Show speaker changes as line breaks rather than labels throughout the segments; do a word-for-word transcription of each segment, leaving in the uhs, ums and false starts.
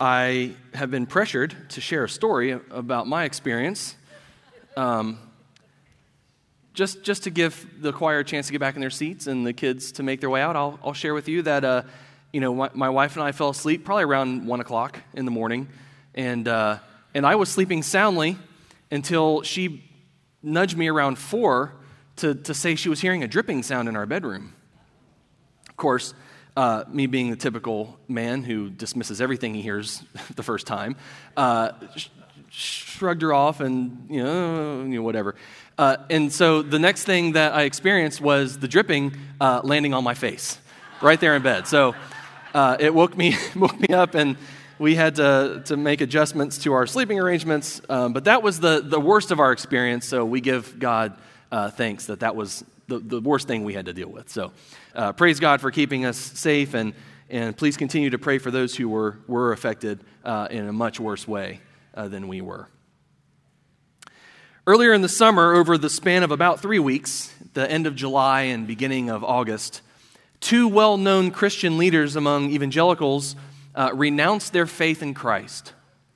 I have been pressured to share a story about my experience, um, just just to give the choir a chance to get back in their seats and the kids to make their way out. I'll I'll share with you that uh, you know my, my wife and I fell asleep probably around one o'clock in the morning, and uh, and I was sleeping soundly until she nudged me around four to to say she was hearing a dripping sound in our bedroom. Of course. Uh, me being the typical man who dismisses everything he hears the first time, uh, sh- shrugged her off and, you know, you know whatever. Uh, and so the next thing that I experienced was the dripping uh, landing on my face, right there in bed. So uh, it woke me woke me up, and we had to, to make adjustments to our sleeping arrangements. Um, but that was the, the worst of our experience, so we give God uh, thanks that that was the, the worst thing we had to deal with. So uh, praise God for keeping us safe, and and please continue to pray for those who were, were affected uh, in a much worse way uh, than we were. Earlier in the summer, over the span of about three weeks, the end of July and beginning of August, two well-known Christian leaders among evangelicals uh, renounced their faith in Christ.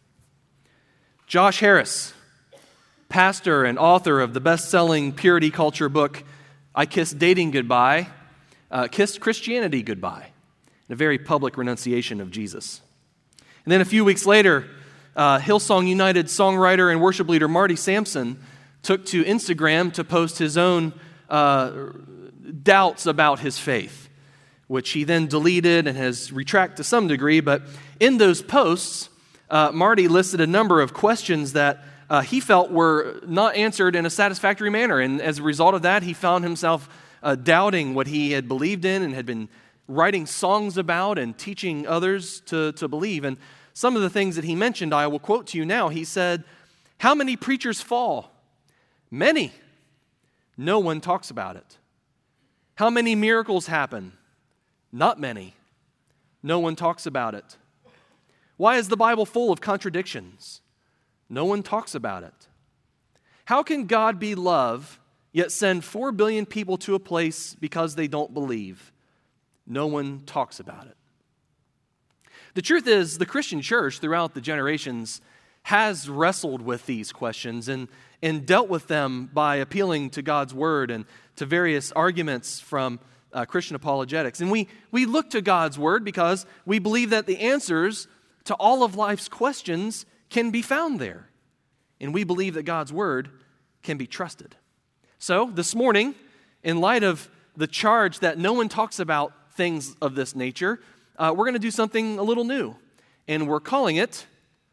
Josh Harris, pastor and author of the best-selling purity culture book, I Kissed Dating Goodbye, uh, Kissed Christianity Goodbye, in a very public renunciation of Jesus. And then a few weeks later, uh, Hillsong United songwriter and worship leader Marty Sampson took to Instagram to post his own uh, doubts about his faith, which he then deleted and has retracted to some degree. But in those posts, uh, Marty listed a number of questions that Uh, he felt were not answered in a satisfactory manner. And as a result of that, he found himself uh, doubting what he had believed in and had been writing songs about and teaching others to, to believe. And some of the things that he mentioned, I will quote to you now. He said, "How many preachers fall? Many. No one talks about it. How many miracles happen? Not many. No one talks about it. Why is the Bible full of contradictions? No one talks about it. How can God be love, yet send four billion people to a place because they don't believe? No one talks about it." The truth is, the Christian church throughout the generations has wrestled with these questions and, and dealt with them by appealing to God's word and to various arguments from uh, Christian apologetics. And we, we look to God's word because we believe that the answers to all of life's questions can be found there. And we believe that God's word can be trusted. So this morning, in light of the charge that no one talks about things of this nature, uh, we're going to do something a little new. And we're calling it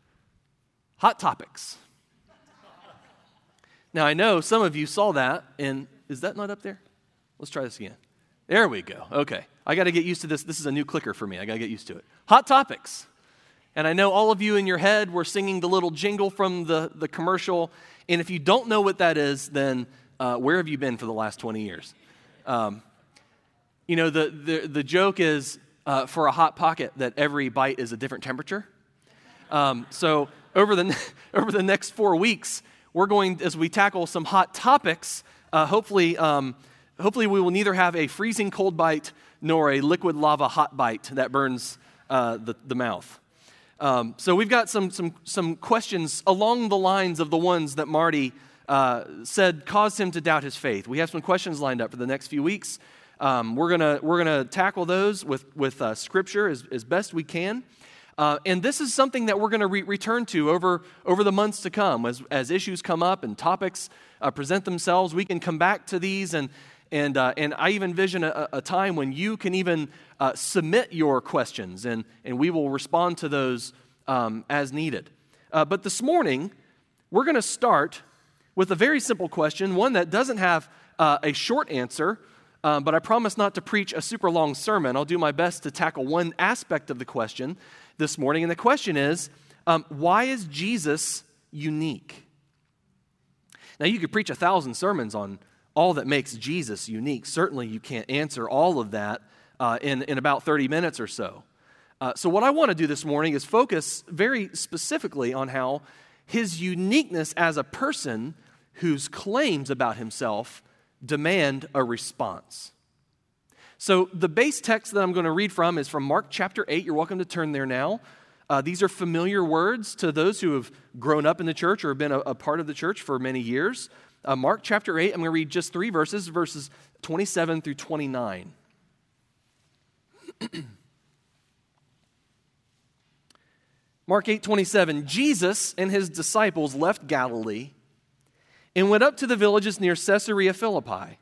Hot Topics. Now, I know some of you saw that, and is that not up there? Let's try this again. There we go. Okay. I got to get used to this. This is a new clicker for me. I got to get used to it. Hot Topics. And I know all of you in your head were singing the little jingle from the, the commercial. And if you don't know what that is, then uh, where have you been for the last twenty years? Um, you know, the, the, the joke is uh, for a Hot Pocket that every bite is a different temperature. Um, so over the over the next four weeks, we're going, as we tackle some hot topics, uh, hopefully, um, hopefully we will neither have a freezing cold bite nor a liquid lava hot bite that burns uh, the, the mouth. Um, so we've got some some some questions along the lines of the ones that Marty uh, said caused him to doubt his faith. We have some questions lined up for the next few weeks. Um, we're gonna we're gonna tackle those with with uh, Scripture as as best we can, uh, and this is something that we're going to re- return to over over the months to come as as issues come up and topics uh, present themselves. We can come back to these and. And uh, and I even envision a, a time when you can even uh, submit your questions, and, and we will respond to those um, as needed. Uh, but this morning, we're going to start with a very simple question, one that doesn't have uh, a short answer, um, but I promise not to preach a super long sermon. I'll do my best to tackle one aspect of the question this morning. And the question is, um, why is Jesus unique? Now, you could preach a thousand sermons on all that makes Jesus unique. Certainly you can't answer all of that uh, in, in about thirty minutes or so. Uh, so what I want to do this morning is focus very specifically on how his uniqueness as a person whose claims about himself demand a response. So the base text that I'm going to read from is from Mark chapter eight. You're welcome to turn there now. Uh, these are familiar words to those who have grown up in the church or have been a, a part of the church for many years. Uh, Mark chapter eight, I'm going to read just three verses, verses twenty-seven through twenty-nine. Mark eight twenty-seven, Jesus and his disciples left Galilee and went up to the villages near Caesarea Philippi.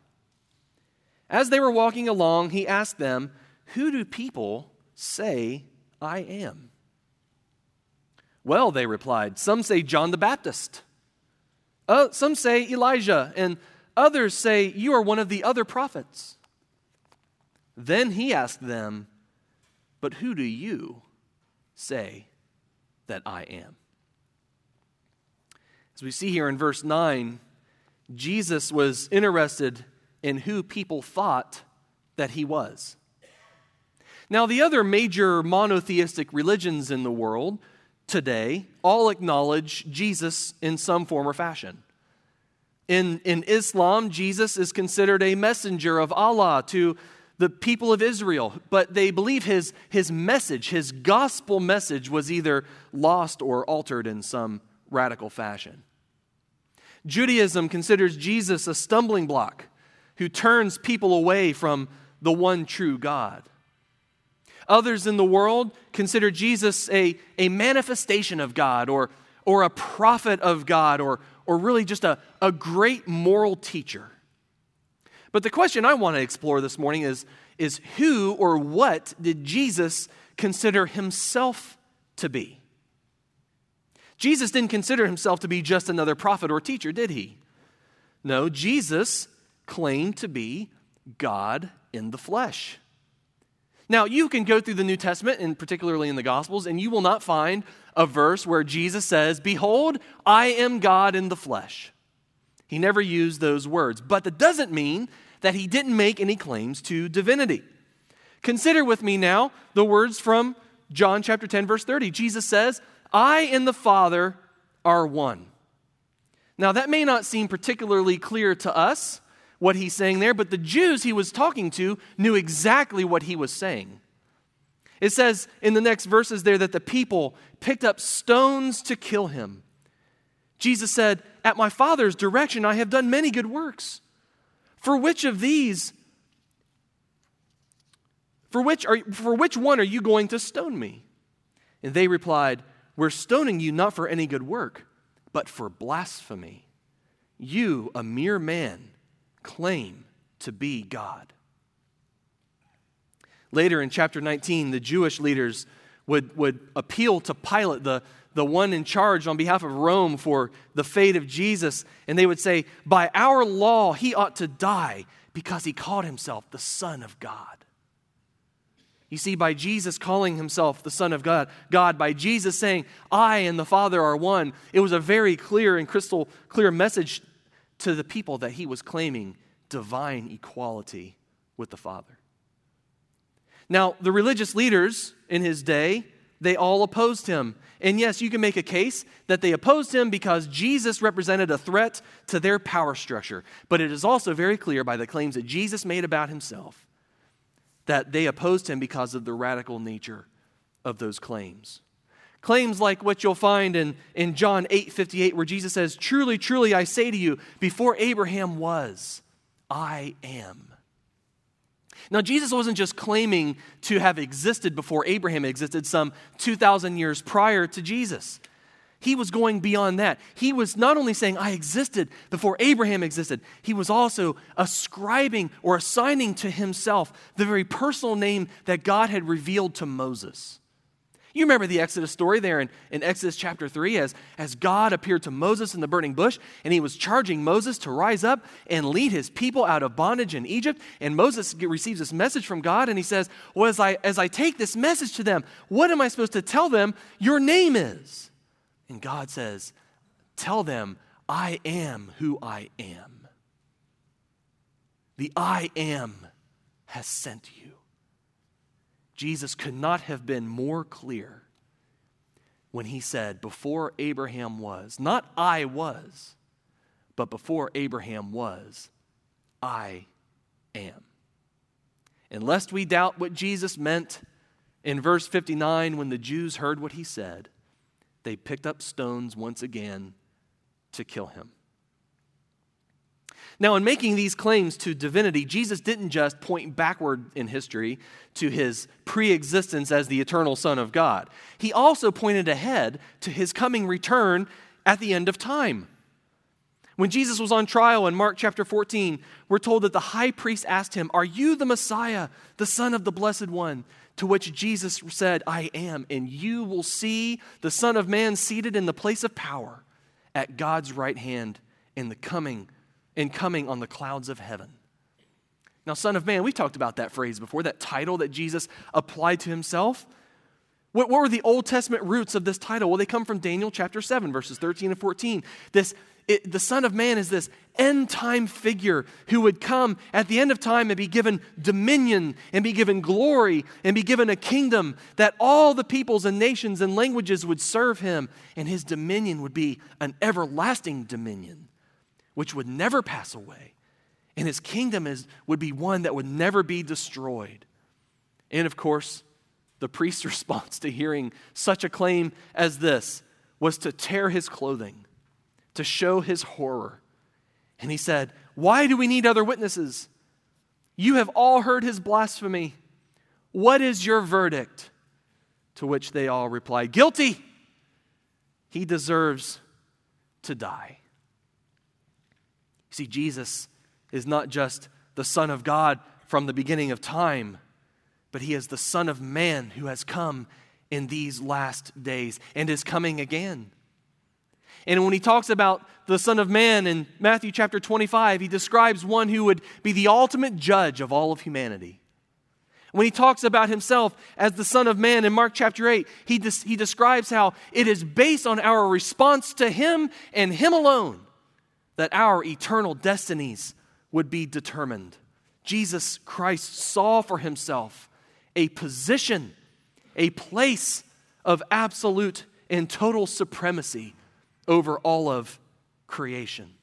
As they were walking along, he asked them, "Who do people say I am?" "Well," they replied, "some say John the Baptist. Uh, some say Elijah, and others say you are one of the other prophets." Then he asked them, "But who do you say that I am?" As we see here in verse nine, Jesus was interested in who people thought that he was. Now, the other major monotheistic religions in the world today all acknowledge Jesus in some form or fashion. In, in Islam, Jesus is considered a messenger of Allah to the people of Israel, but they believe his, his message, his gospel message, was either lost or altered in some radical fashion. Judaism considers Jesus a stumbling block who turns people away from the one true God. Others in the world consider Jesus a, a manifestation of God or, or a prophet of God or, or really just a, a great moral teacher. But the question I want to explore this morning is, is who or what did Jesus consider himself to be? Jesus didn't consider himself to be just another prophet or teacher, did he? No, Jesus claimed to be God in the flesh. Now, you can go through the New Testament, and particularly in the Gospels, and you will not find a verse where Jesus says, "Behold, I am God in the flesh." He never used those words, but that doesn't mean that he didn't make any claims to divinity. Consider with me now the words from John chapter ten, verse thirty. Jesus says, "I and the Father are one." Now, that may not seem particularly clear to us, what he's saying there, but the Jews he was talking to knew exactly what he was saying. It says in the next verses there that the people picked up stones to kill him. Jesus said, "At my Father's direction I have done many good works. For which of these, for which are, for which one are you going to stone me?" And they replied, "We're stoning you not for any good work, but for blasphemy. You, a mere man, claim to be God." Later in chapter nineteen, the Jewish leaders would, would appeal to Pilate, the, the one in charge on behalf of Rome for the fate of Jesus, and they would say, "By our law, he ought to die because he called himself the Son of God." You see, by Jesus calling himself the Son of God, God, by Jesus saying, "I and the Father are one," it was a very clear and crystal clear message to the people that he was claiming divine equality with the Father. Now, the religious leaders in his day, they all opposed him. And yes, you can make a case that they opposed him because Jesus represented a threat to their power structure. But it is also very clear by the claims that Jesus made about himself that they opposed him because of the radical nature of those claims. Claims like what you'll find in, in John eight fifty-eight, where Jesus says, "Truly, truly, I say to you, before Abraham was, I am." Now, Jesus wasn't just claiming to have existed before Abraham existed some two thousand years prior to Jesus. He was going beyond that. He was not only saying, "I existed before Abraham existed," he was also ascribing or assigning to himself the very personal name that God had revealed to Moses. You remember the Exodus story there in, in Exodus chapter three as, as God appeared to Moses in the burning bush, and he was charging Moses to rise up and lead his people out of bondage in Egypt. And Moses receives this message from God, and he says, "Well, as I, as I take this message to them, what am I supposed to tell them your name is?" And God says, "Tell them, I am who I am. The I am has sent you." Jesus could not have been more clear when he said, "Before Abraham was," not "I was," but "before Abraham was, I am." And lest we doubt what Jesus meant In verse fifty-nine, when the Jews heard what he said, they picked up stones once again to kill him. Now, in making these claims to divinity, Jesus didn't just point backward in history to his pre-existence as the eternal Son of God. He also pointed ahead to his coming return at the end of time. When Jesus was on trial in Mark chapter fourteen, we're told that the high priest asked him, "Are you the Messiah, the Son of the Blessed One?" To which Jesus said, "I am, and you will see the Son of Man seated in the place of power at God's right hand in the coming and coming on the clouds of heaven." Now, Son of Man, we've talked about that phrase before, that title that Jesus applied to himself. What, what were the Old Testament roots of this title? Well, they come from Daniel chapter seven, verses thirteen and fourteen. This, it, the Son of Man is this end-time figure who would come at the end of time and be given dominion and be given glory and be given a kingdom that all the peoples and nations and languages would serve him, and his dominion would be an everlasting dominion which would never pass away. And his kingdom is, would be one that would never be destroyed. And of course, the priest's response to hearing such a claim as this was to tear his clothing, to show his horror. And he said, "Why do we need other witnesses? You have all heard his blasphemy. What is your verdict?" To which they all replied, "Guilty. He deserves to die." See, Jesus is not just the Son of God from the beginning of time, but he is the Son of Man who has come in these last days and is coming again. And when he talks about the Son of Man in Matthew chapter twenty-five, he describes one who would be the ultimate judge of all of humanity. When he talks about himself as the Son of Man in Mark chapter eight, he, des- he describes how it is based on our response to him and him alone that our eternal destinies would be determined. Jesus Christ saw for himself a position, a place of absolute and total supremacy over all of creation.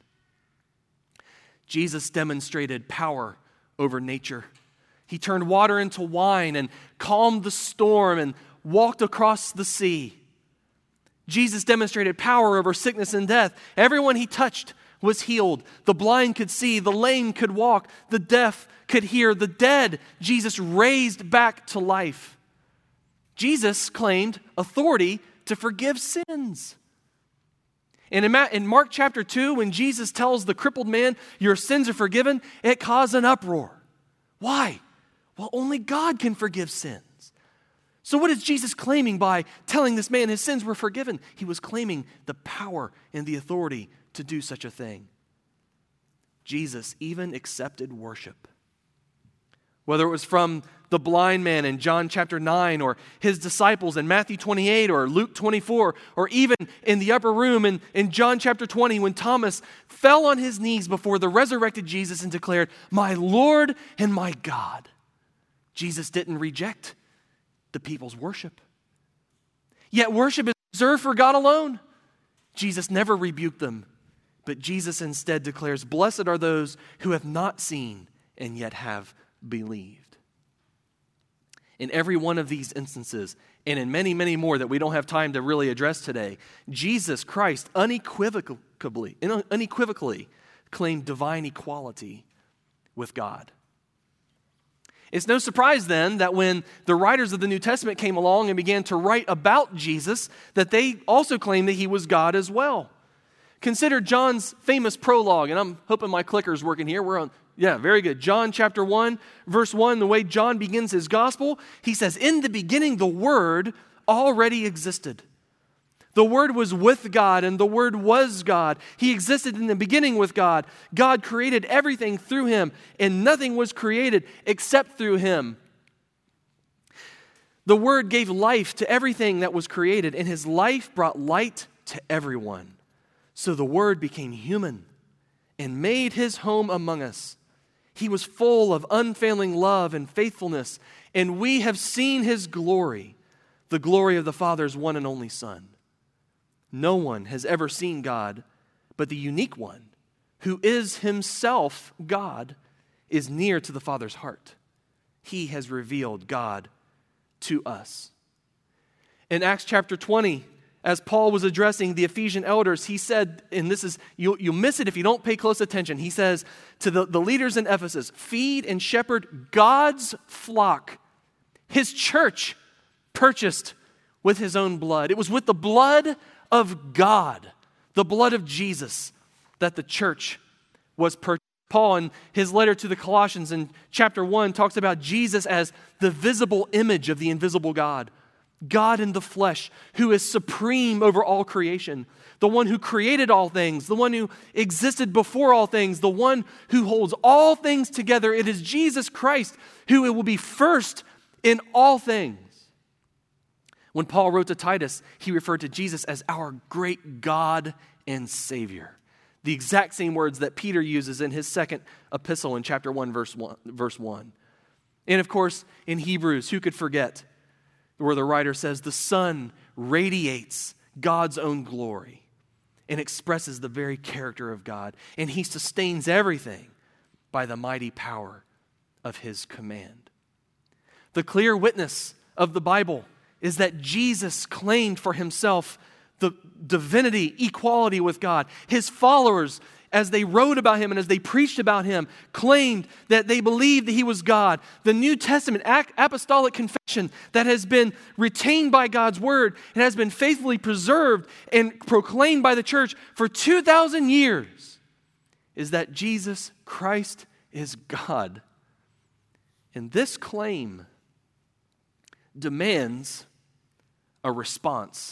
Jesus demonstrated power over nature. He turned water into wine and calmed the storm and walked across the sea. Jesus demonstrated power over sickness and death. Everyone he touched was healed. The blind could see, the lame could walk, the deaf could hear, the dead Jesus raised back to life. Jesus claimed authority to forgive sins. And in Mark chapter two, when Jesus tells the crippled man, "Your sins are forgiven," it caused an uproar. Why? Well, only God can forgive sins. So what is Jesus claiming by telling this man his sins were forgiven? He was claiming the power and the authority to do such a thing. Jesus even accepted worship. Whether it was from the blind man in John chapter nine, or his disciples in Matthew twenty-eight, or Luke twenty-four, or even in the upper room in, in John chapter twenty, when Thomas fell on his knees before the resurrected Jesus and declared, "My Lord and my God." Jesus didn't reject the people's worship. Yet worship is reserved for God alone. Jesus never rebuked them, but Jesus instead declares, "Blessed are those who have not seen and yet have believed." In every one of these instances, and in many, many more that we don't have time to really address today, Jesus Christ unequivocally, unequivocally claimed divine equality with God. It's no surprise then that when the writers of the New Testament came along and began to write about Jesus, that they also claimed that he was God as well. Consider John's famous prologue, and I'm hoping my clicker's working here. We're on, yeah, very good. John chapter one, verse one, the way John begins his gospel, he says, "In the beginning the Word already existed. The Word was with God, and the Word was God. He existed in the beginning with God. God created everything through him, and nothing was created except through him. The Word gave life to everything that was created, and his life brought light to everyone. So the Word became human and made his home among us. He was full of unfailing love and faithfulness, and we have seen his glory, the glory of the Father's one and only Son. No one has ever seen God, but the unique one, who is himself God, is near to the Father's heart. He has revealed God to us. In Acts chapter twenty, as Paul was addressing the Ephesian elders, he said, and this is, you'll, you'll miss it if you don't pay close attention. He says to the, the leaders in Ephesus, feed and shepherd God's flock, his church, purchased with his own blood. It was with the blood of God, the blood of Jesus, that the church was purchased. Paul, in his letter to the Colossians in chapter one, talks about Jesus as the visible image of the invisible God. God in the flesh, who is supreme over all creation, the one who created all things, the one who existed before all things, the one who holds all things together. It is Jesus Christ who will be first in all things. When Paul wrote to Titus, he referred to Jesus as our great God and Savior. The exact same words that Peter uses in his second epistle in chapter one, verse one. Verse one. And of course, in Hebrews, who could forget, where the writer says, the Son radiates God's own glory and expresses the very character of God. And he sustains everything by the mighty power of his command. The clear witness of the Bible is that Jesus claimed for himself the divinity, equality with God. His followers, as they wrote about him and as they preached about him, claimed that they believed that he was God. The New Testament apostolic confession that has been retained by God's word and has been faithfully preserved and proclaimed by the church for two thousand years is that Jesus Christ is God. And this claim demands a response.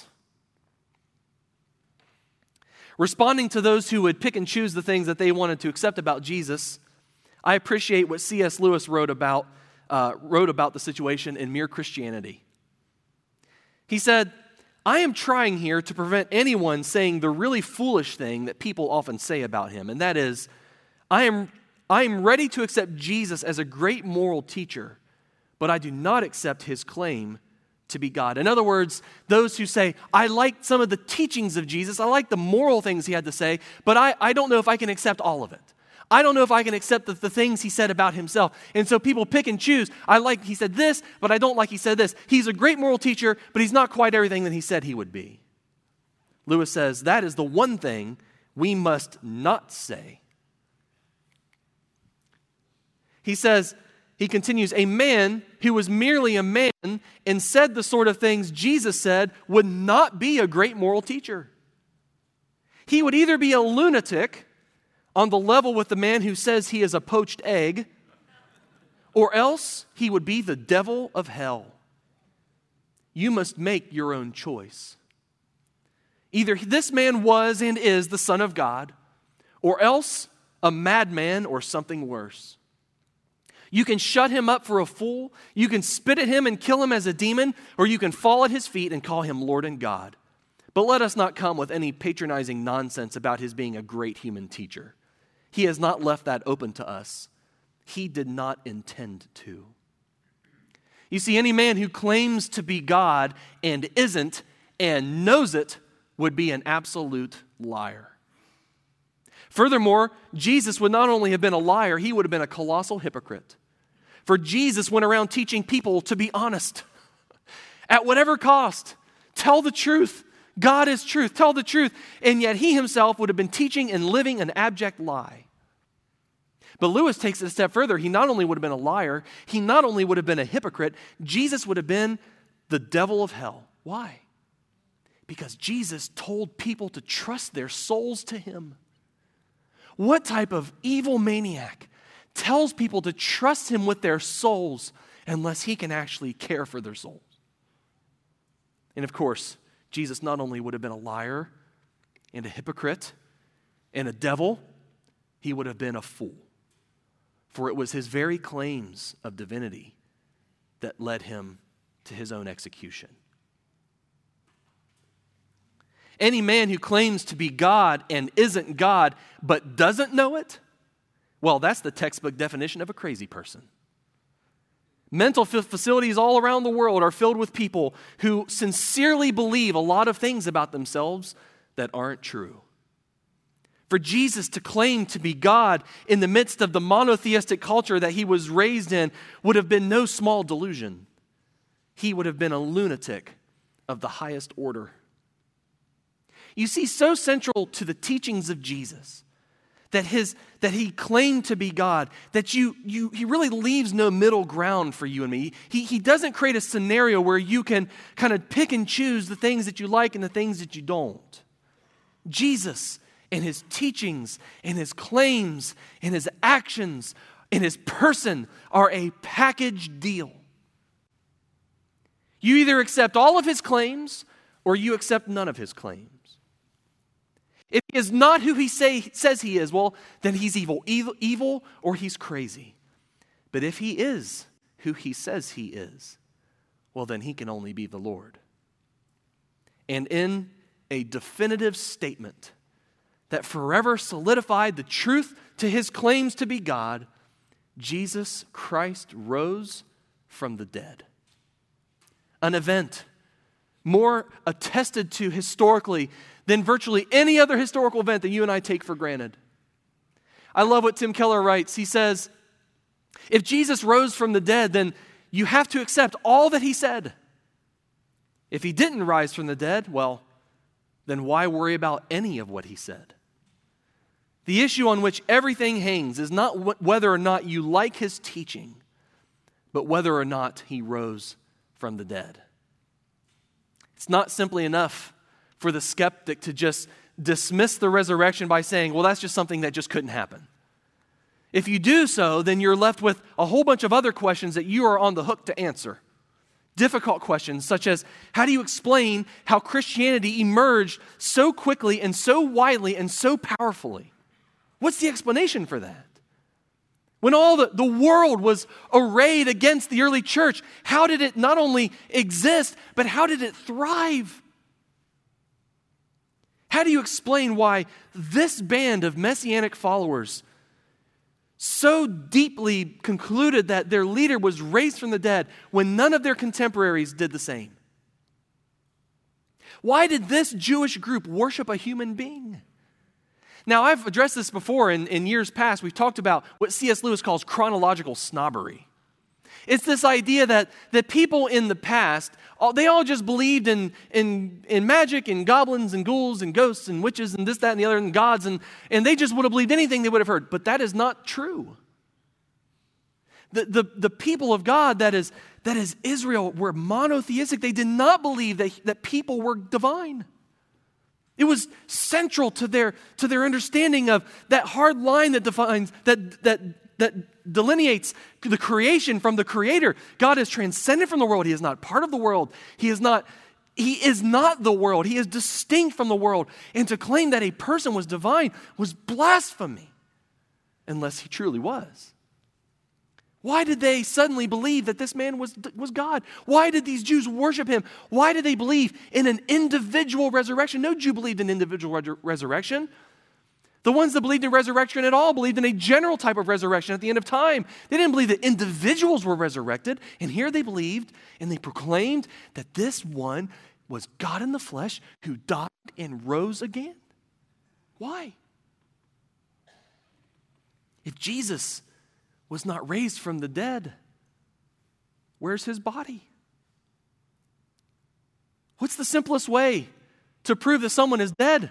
Responding to those who would pick and choose the things that they wanted to accept about Jesus, I appreciate what C S Lewis wrote about, uh, wrote about the situation in Mere Christianity. He said, I am trying here to prevent anyone saying the really foolish thing that people often say about him, and that is, I am, I am ready to accept Jesus as a great moral teacher, but I do not accept his claim to be God. In other words, those who say, I like some of the teachings of Jesus, I like the moral things he had to say, but I, I don't know if I can accept all of it. I don't know if I can accept the, the things he said about himself. And so people pick and choose. I like he said this, but I don't like he said this. He's a great moral teacher, but he's not quite everything that he said he would be. Lewis says that is the one thing we must not say. He says, He continues, a man who was merely a man and said the sort of things Jesus said would not be a great moral teacher. He would either be a lunatic on the level with the man who says he is a poached egg, or else he would be the devil of hell. You must make your own choice. Either this man was and is the Son of God, or else a madman or something worse. You can shut him up for a fool, you can spit at him and kill him as a demon, or you can fall at his feet and call him Lord and God. But let us not come with any patronizing nonsense about his being a great human teacher. He has not left that open to us. He did not intend to. You see, any man who claims to be God and isn't and knows it would be an absolute liar. Furthermore, Jesus would not only have been a liar, he would have been a colossal hypocrite. For Jesus went around teaching people to be honest. At whatever cost, tell the truth. God is truth. Tell the truth. And yet he himself would have been teaching and living an abject lie. But Lewis takes it a step further. He not only would have been a liar, he not only would have been a hypocrite, Jesus would have been the devil of hell. Why? Because Jesus told people to trust their souls to him. What type of evil maniac tells people to trust him with their souls unless he can actually care for their souls? And of course, Jesus not only would have been a liar and a hypocrite and a devil, he would have been a fool. For it was his very claims of divinity that led him to his own execution. Any man who claims to be God and isn't God but doesn't know it, well, that's the textbook definition of a crazy person. Mental facilities all around the world are filled with people who sincerely believe a lot of things about themselves that aren't true. For Jesus to claim to be God in the midst of the monotheistic culture that he was raised in would have been no small delusion. he would have been a lunatic of the highest order. You see, so central to the teachings of Jesus, that his that he claimed to be God, that you you he really leaves no middle ground for you and me. He he doesn't create a scenario where you can kind of pick and choose the things that you like and the things that you don't. Jesus and his teachings and his claims and his actions and his person are a package deal. You either accept all of his claims or you accept none of his claims. If he is not who he say, says he is, well, then he's evil, evil, evil, or he's crazy. But if he is who he says he is, well, then he can only be the Lord. And in a definitive statement that forever solidified the truth to his claims to be God, Jesus Christ rose from the dead. An event more attested to historically than virtually any other historical event that you and I take for granted. I love what Tim Keller writes. He says, if Jesus rose from the dead, then you have to accept all that he said. If he didn't rise from the dead, well, then why worry about any of what he said? The issue on which everything hangs is not wh- whether or not you like his teaching, but whether or not he rose from the dead. It's not simply enough for the skeptic to just dismiss the resurrection by saying, well, that's just something that just couldn't happen. If you do so, then you're left with a whole bunch of other questions that you are on the hook to answer. Difficult questions such as, how do you explain how Christianity emerged so quickly and so widely and so powerfully? What's the explanation for that? When all the, the world was arrayed against the early church, how did it not only exist, but how did it thrive? How do you explain why this band of messianic followers so deeply concluded that their leader was raised from the dead when none of their contemporaries did the same? Why did this Jewish group worship a human being? Now, I've addressed this before in, in years past. We've talked about what C S Lewis calls chronological snobbery. It's this idea that, that people in the past, all, they all just believed in, in, in magic and goblins and ghouls and ghosts and witches and this, that, and the other, and gods, and, and they just would have believed anything they would have heard. But that is not true. The, the, the people of God, that is, that is Israel, were monotheistic. They did not believe that, that people were divine. It was central to their, to their understanding of that hard line that defines, that, that, that delineates the creation from the Creator. God is transcendent from the world. He is not part of the world. He is not, he is not the world. He is distinct from the world. And to claim that a person was divine was blasphemy, unless he truly was. Why did they suddenly believe that this man was, was God? Why did these Jews worship him? Why did they believe in an individual resurrection? No Jew believed in individual re- resurrection. The ones that believed in resurrection at all believed in a general type of resurrection at the end of time. They didn't believe that individuals were resurrected. And here they believed and they proclaimed that this one was God in the flesh who died and rose again. Why? If Jesus was not raised from the dead, where's his body? What's the simplest way to prove that someone is dead?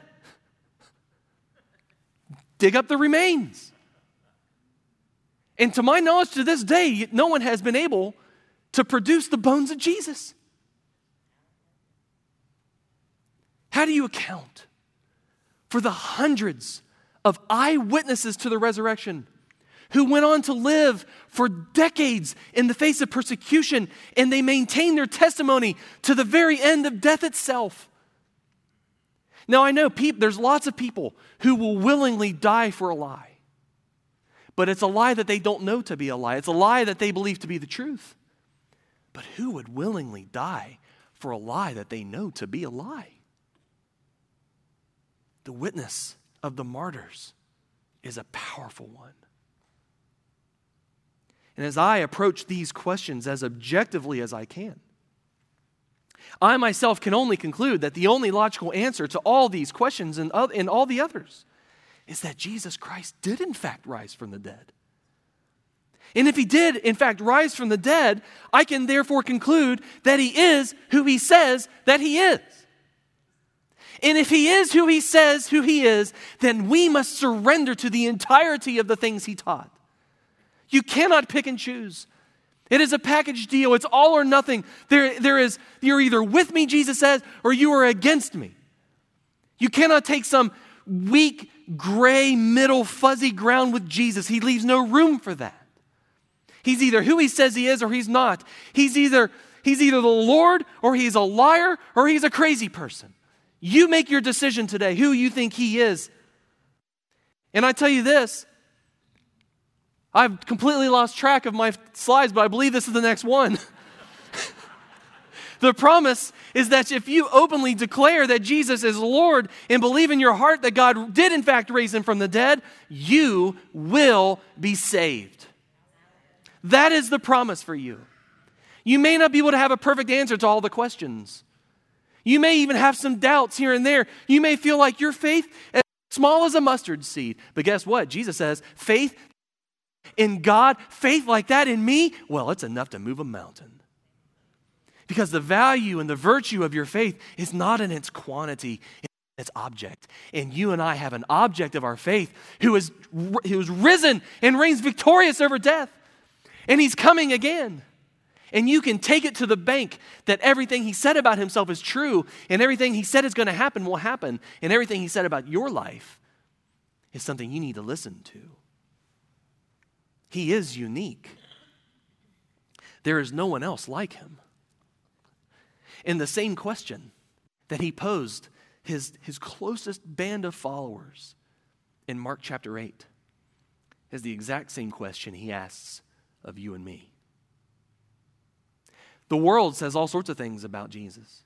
Dig up the remains. And to my knowledge, to this day, no one has been able to produce the bones of Jesus. How do you account for the hundreds of eyewitnesses to the resurrection who went on to live for decades in the face of persecution, and they maintained their testimony to the very end of death itself? Now, I know pe- there's lots of people who will willingly die for a lie, but it's a lie that they don't know to be a lie. It's a lie that they believe to be the truth. But who would willingly die for a lie that they know to be a lie? The witness of the martyrs is a powerful one. And as I approach these questions as objectively as I can, I myself can only conclude that the only logical answer to all these questions and, and all the others is that Jesus Christ did in fact rise from the dead. And if he did, in fact, rise from the dead, I can therefore conclude that he is who he says that he is. And if he is who he says who he is, then we must surrender to the entirety of the things he taught. You cannot pick and choose. It is a package deal. It's all or nothing. There, there is, you're either with me, Jesus says, or you are against me. You cannot take some weak, gray, middle, fuzzy ground with Jesus. He leaves no room for that. He's either who he says he is or he's not. He's either, he's either the Lord or he's a liar or he's a crazy person. You make your decision today who you think he is. And I tell you this, I've completely lost track of my slides, but I believe this is the next one. The promise is that if you openly declare that Jesus is Lord and believe in your heart that God did in fact raise him from the dead, you will be saved. That is the promise for you. You may not be able to have a perfect answer to all the questions. You may even have some doubts here and there. You may feel like your faith is small as a mustard seed. But guess what? Jesus says, faith in God, faith like that in me, well, it's enough to move a mountain. Because the value and the virtue of your faith is not in its quantity, it's in its object. And you and I have an object of our faith who is, who is risen and reigns victorious over death. And he's coming again. And you can take it to the bank that everything he said about himself is true, and everything he said is going to happen will happen, and everything he said about your life is something you need to listen to. He is unique. There is no one else like him. And the same question that he posed his, his closest band of followers in Mark chapter eight is the exact same question he asks of you and me. The world says all sorts of things about Jesus.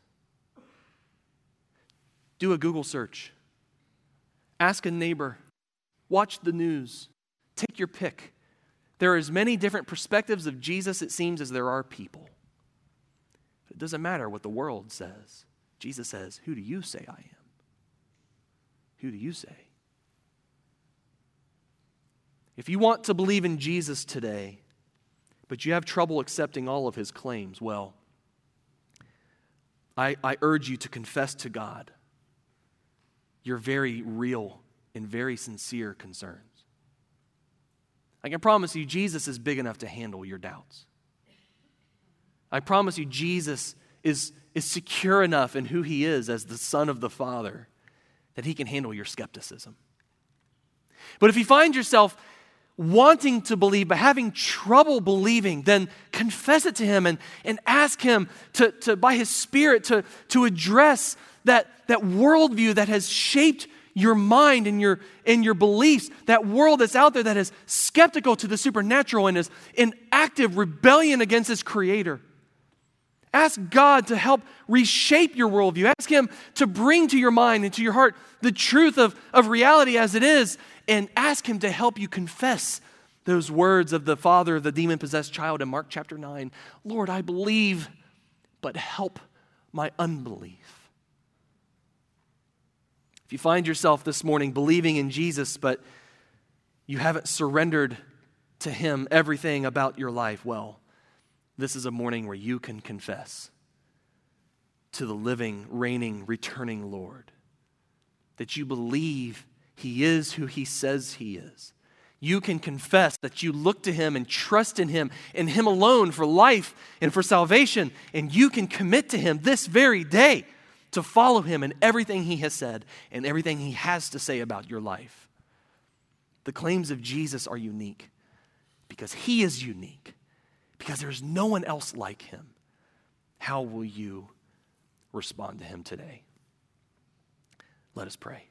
Do a Google search. Ask a neighbor. Watch the news. Take your pick. There are as many different perspectives of Jesus, it seems, as there are people. It doesn't matter what the world says. Jesus says, who do you say I am? Who do you say? If you want to believe in Jesus today, but you have trouble accepting all of his claims, well, I, I urge you to confess to God your very real and very sincere concerns. I can promise you, Jesus is big enough to handle your doubts. I promise you, Jesus is, is secure enough in who he is as the Son of the Father that he can handle your skepticism. But if you find yourself wanting to believe but having trouble believing, then confess it to him and, and ask him to, to, by his Spirit to, to address that, that worldview that has shaped your mind and your, and your beliefs, that world that's out there that is skeptical to the supernatural and is in active rebellion against its creator. Ask God to help reshape your worldview. Ask him to bring to your mind and to your heart the truth of, of reality as it is, and ask him to help you confess those words of the father of the demon-possessed child in Mark chapter nine. Lord, I believe, but help my unbelief. If you find yourself this morning believing in Jesus, but you haven't surrendered to him everything about your life, well, this is a morning where you can confess to the living, reigning, returning Lord that you believe he is who he says he is. You can confess that you look to him and trust in him and him alone for life and for salvation, and you can commit to him this very day to follow him in everything he has said and everything he has to say about your life. The claims of Jesus are unique because he is unique. Because there's no one else like him. How will you respond to him today? Let us pray.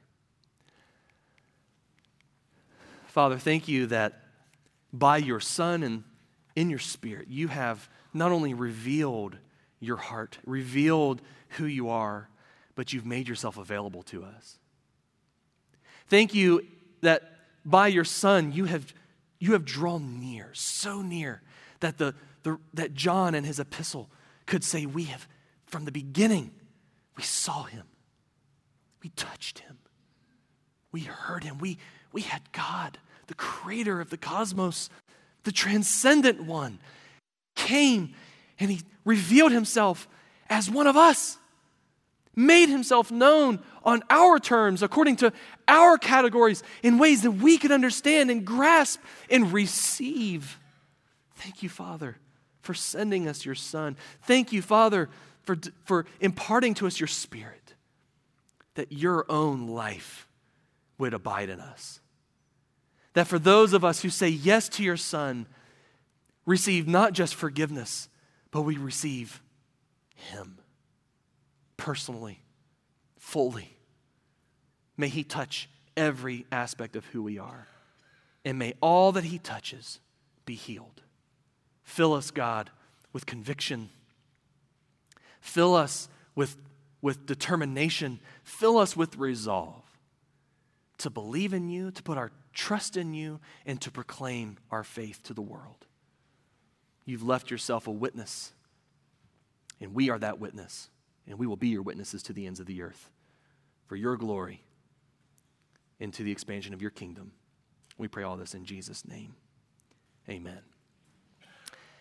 Father, thank you that by your Son and in your Spirit, you have not only revealed your heart, revealed who you are, but you've made yourself available to us. Thank you that by your Son, you have, you have drawn near, so near, that the, the that John in his epistle could say, we have, from the beginning, we saw him. We touched him. We heard him. We, we had God, the creator of the cosmos, the transcendent one, came and he revealed himself as one of us, made himself known on our terms, according to our categories, in ways that we could understand and grasp and receive. Thank you, Father, for sending us your Son. Thank you, Father, for, for imparting to us your Spirit, that your own life would abide in us. That for those of us who say yes to your Son, receive not just forgiveness, but we receive him personally, fully. May he touch every aspect of who we are. And may all that he touches be healed. Fill us, God, with conviction. Fill us with, with determination. Fill us with resolve to believe in you, to put our trust in you, and to proclaim our faith to the world. You've left yourself a witness, and we are that witness, and we will be your witnesses to the ends of the earth for your glory and to the expansion of your kingdom. We pray all this in Jesus' name. Amen.